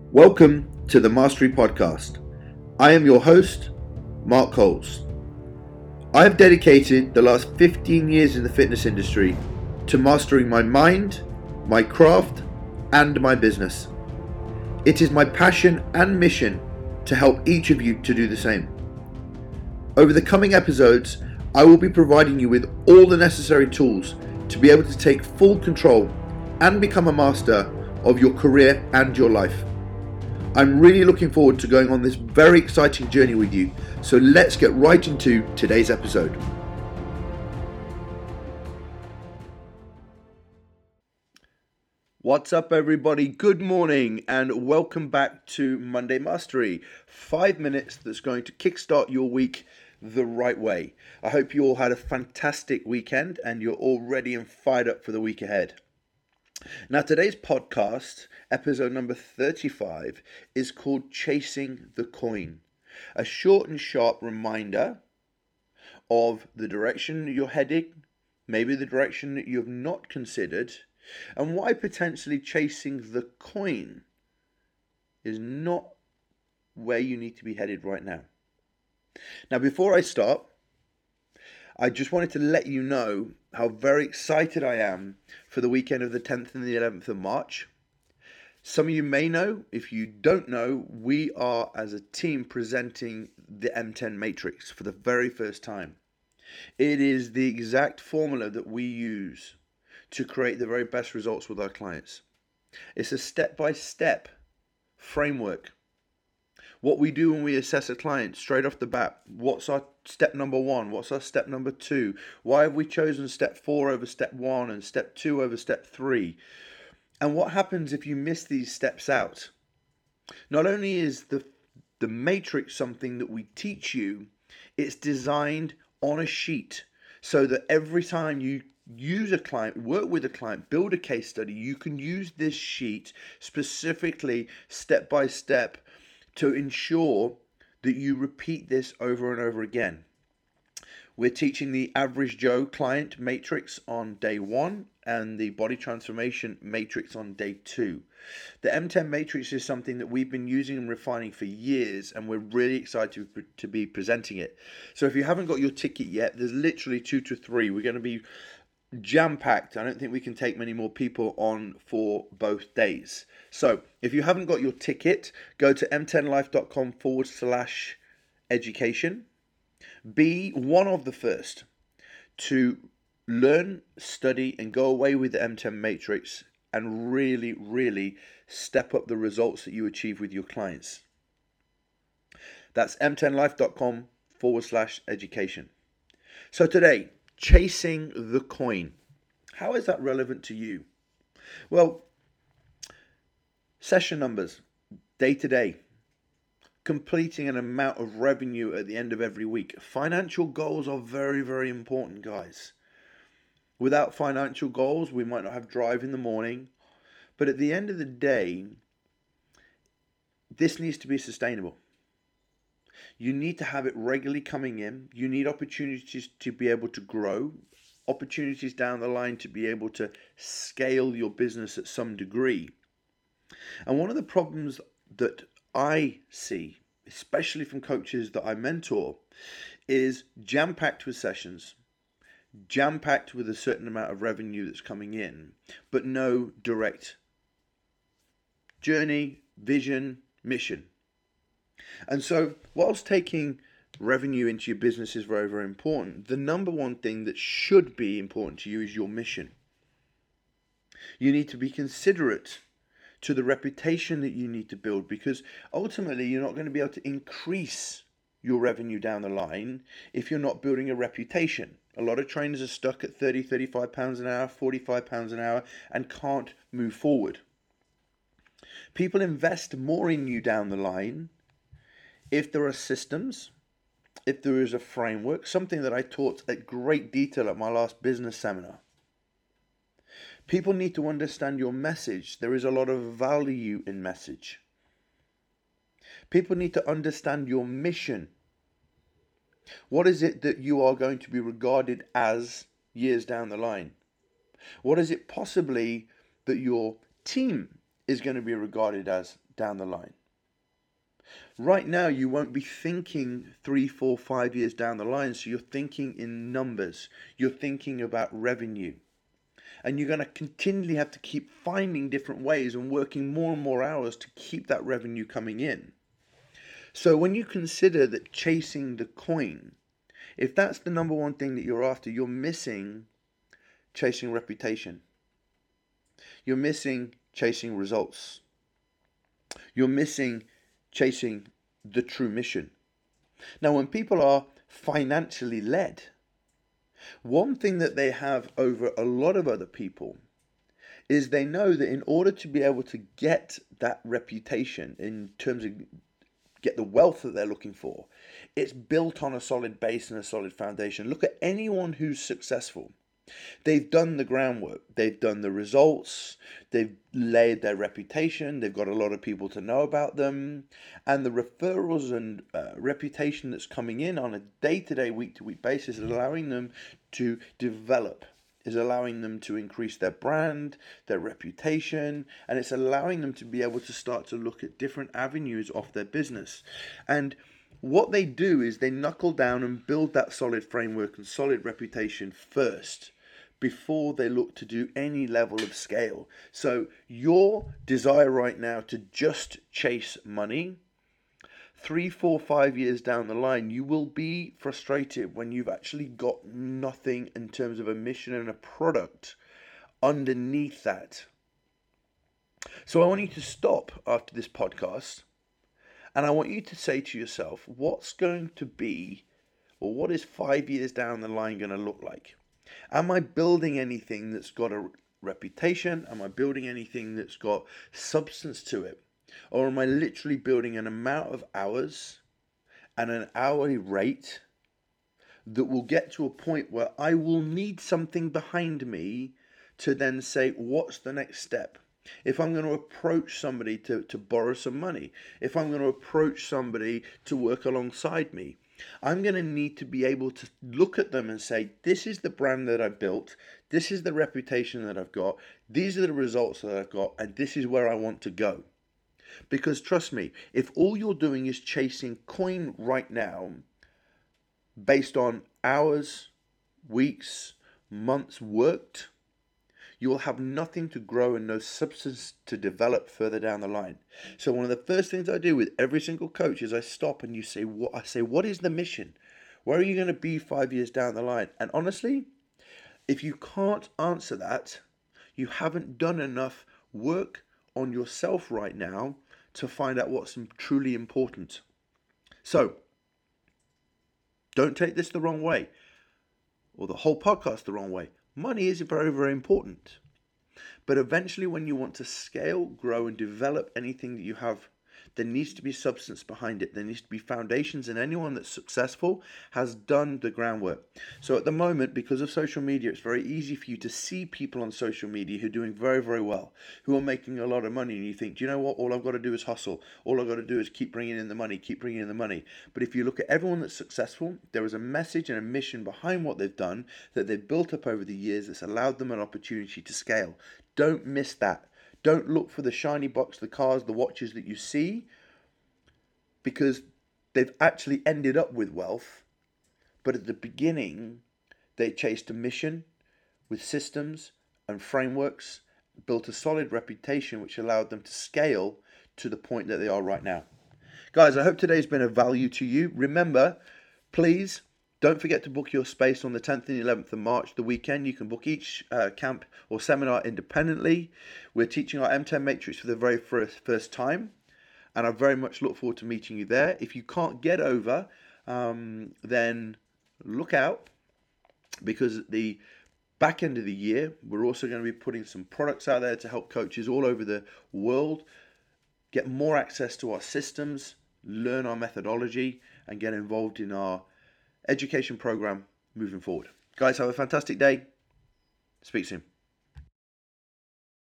Welcome to the Mastery Podcast. I am your host, Mark Coles. I have dedicated the last 15 years in the fitness industry to mastering my mind, my craft, and my business. It is my passion and mission to help each of you to do the same. Over the coming episodes, I will be providing you with all the necessary tools to be able to take full control and become a master of your career and your life. I'm really looking forward to going on this very exciting journey with you, so let's get right into today's episode. What's up, everybody? Good morning and welcome back to Monday Mastery. 5 minutes that's going to kickstart your week the right way. I hope you all had a fantastic weekend and you're all ready and fired up for the week ahead. Now, today's podcast, episode number 35, is called Chasing the Coin. A short and sharp reminder of the direction that you're heading, maybe the direction that you have not considered, and why potentially chasing the coin is not where you need to be headed right now. Now, before I start, I just wanted to let you know how very excited I am for the weekend of the 10th and the 11th of March. Some of you may know. If you don't know, we are as a team presenting the M10 Matrix for the very first time. It is the exact formula that we use to create the very best results with our clients. It's a step-by-step framework. What we do when we assess a client straight off the bat, what's our step number 1? What's our step number 2? Why have we chosen step 4 over step 1 and step 2 over step 3? And what happens if you miss these steps out? Not only is the matrix something that we teach you, it's designed on a sheet so that every time you use a client, work with a client, build a case study, you can use this sheet specifically step by step to ensure that you repeat this over and over again. We're teaching the average Joe client matrix on day 1 and the body transformation matrix on day 2. The M10 matrix is something that we've been using and refining for years, and we're really excited to be presenting it. So if you haven't got your ticket yet, there's literally 2 to 3. We're going to be jam-packed. I don't think we can take many more people on for both days. So if you haven't got your ticket, go to m10life.com/education. Be one of the first to learn, study, and go away with the M10 Matrix and really, really step up the results that you achieve with your clients. That's m10life.com/education. So today, chasing the coin. How is that relevant to you? Well, session numbers, day to day, completing an amount of revenue at the end of every week. Financial goals are very, very important, guys. Without financial goals, we might not have drive in the morning, but at the end of the day, this needs to be sustainable. You need to have it regularly coming in. You need opportunities to be able to grow, opportunities down the line to be able to scale your business at some degree. And one of the problems that I see, especially from coaches that I mentor, is jam-packed with sessions, jam-packed with a certain amount of revenue that's coming in, but no direct journey, vision, mission. And so, whilst taking revenue into your business is very, very important, the number one thing that should be important to you is your mission. You need to be considerate to the reputation that you need to build, because ultimately you're not going to be able to increase your revenue down the line if you're not building a reputation. A lot of trainers are stuck at 30, 35 pounds an hour, 45 pounds an hour and can't move forward. People invest more in you down the line if there are systems, if there is a framework, something that I taught at great detail at my last business seminar. People need to understand your message. There is a lot of value in message. People need to understand your mission. What is it that you are going to be regarded as years down the line? What is it possibly that your team is going to be regarded as down the line. Right now, you won't be thinking 3, 4, 5 years down the line. So you're thinking in numbers. You're thinking about revenue. And you're going to continually have to keep finding different ways and working more and more hours to keep that revenue coming in. So when you consider that chasing the coin, if that's the number one thing that you're after, you're missing chasing reputation. You're missing chasing results. You're missing chasing the true mission. Now, when people are financially led, one thing that they have over a lot of other people is they know that in order to be able to get that reputation, in terms of get the wealth that they're looking for, it's built on a solid base and a solid foundation. Look at anyone who's successful. They've done the groundwork, they've done the results, they've laid their reputation, they've got a lot of people to know about them, and the referrals and reputation that's coming in on a day-to-day, week-to-week basis is allowing them to develop, is allowing them to increase their brand, their reputation, and it's allowing them to be able to start to look at different avenues of their business. And what they do is they knuckle down and build that solid framework and solid reputation first, before they look to do any level of scale. So your desire right now to just chase money, 3, 4, 5 years down the line, you will be frustrated when you've actually got nothing in terms of a mission and a product underneath that. So I want you to stop after this podcast, and I want you to say to yourself, what's going to be, or what is 5 years down the line going to look like? Am I building anything that's got a reputation? Am I building anything that's got substance to it? Or am I literally building an amount of hours and an hourly rate that will get to a point where I will need something behind me to then say, what's the next step? If I'm going to approach somebody to borrow some money, if I'm going to approach somebody to work alongside me, I'm going to need to be able to look at them and say, this is the brand that I built, this is the reputation that I've got, these are the results that I've got, and this is where I want to go. Because trust me, if all you're doing is chasing coin right now, based on hours, weeks, months worked, you will have nothing to grow and no substance to develop further down the line. So one of the first things I do with every single coach is I stop and I say, what is the mission? Where are you going to be 5 years down the line? And honestly, if you can't answer that, you haven't done enough work on yourself right now to find out what's truly important. So don't take this the wrong way, or the whole podcast the wrong way. Money is very, very important. But eventually, when you want to scale, grow, and develop anything that you have, there needs to be substance behind it. There needs to be foundations, and anyone that's successful has done the groundwork. So at the moment, because of social media, it's very easy for you to see people on social media who are doing very, very well, who are making a lot of money, and you think, do you know what? All I've got to do is hustle. All I've got to do is keep bringing in the money, keep bringing in the money. But if you look at everyone that's successful, there is a message and a mission behind what they've done that they've built up over the years that's allowed them an opportunity to scale. Don't miss that. Don't look for the shiny box, the cars, the watches that you see, because they've actually ended up with wealth. But at the beginning, they chased a mission with systems and frameworks, built a solid reputation which allowed them to scale to the point that they are right now. Guys, I hope today's been of value to you. Remember, please don't forget to book your space on the 10th and 11th of March, the weekend. You can book each camp or seminar independently. We're teaching our M10 Matrix for the very first time, and I very much look forward to meeting you there. If you can't get over, then look out, because at the back end of the year, we're also going to be putting some products out there to help coaches all over the world get more access to our systems, learn our methodology, and get involved in our education program moving forward. Guys, have a fantastic day. Speak soon.